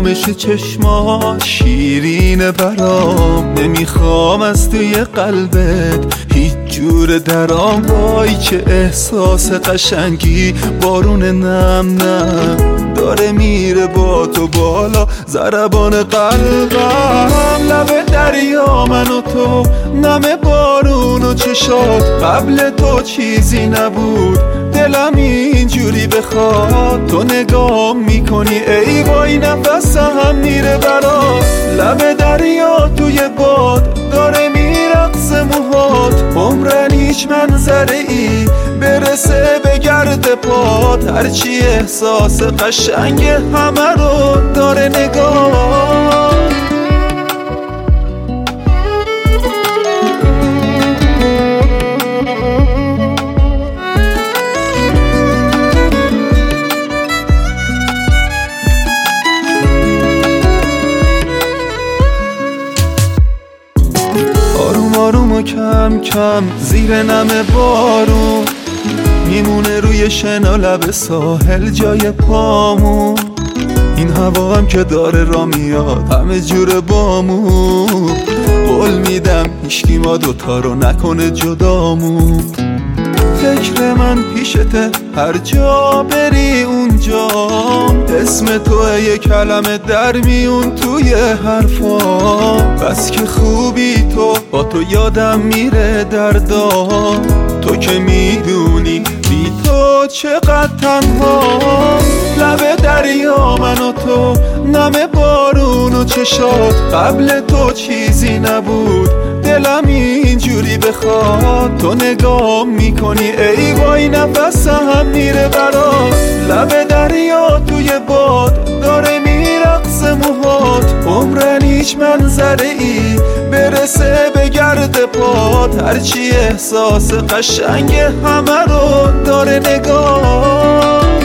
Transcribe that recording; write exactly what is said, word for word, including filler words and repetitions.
آرامش چشمات شیرینه برام، نمیخوام از توی قلبت هیچ جور درام. وای چه احساس قشنگی، بارون نم نم داره میره با تو بالا ضربان قلبم. لب دریا من و تو، نم بارون و چشات، قبل تو چیزی نبود دلم اینجوری بخواد. تو نگاه میکنی ای وای نفسم میره برات. لب دریا توی باد داره میرقص موهات، عمرن هیچ منظره ای برسه به گرد پات. هرچی احساس قشنگ همه رو داره نگاه. آروم آروم و کم کم زیر نم بارون میمونه روی شنا لب ساحل جای پامون. این هوا هم که داره را میاد همه جور بامون. قول میدم هیچکی ما دوتا رو نکنه جدامون. فکر من پیشته هر جا بری اونجام، اسم توه یه کلمه در میون توی حرفام. بس که خوبی تو، با تو یادم میره دردام. تو که میدونی بی تو چقدر تنهام. لب دریا من و تو، نم بارون و چشات، قبل تو چیزی نبود دلم اینجوری بخواد. تو نگاه میکنی ای وای نفسم میره برات. لب دریا توی باد داره میرقص موهات، عمرن هیچ منظره ای برسه به گرد پات. هرچی احساس قشنگ همه رو داره نگاه.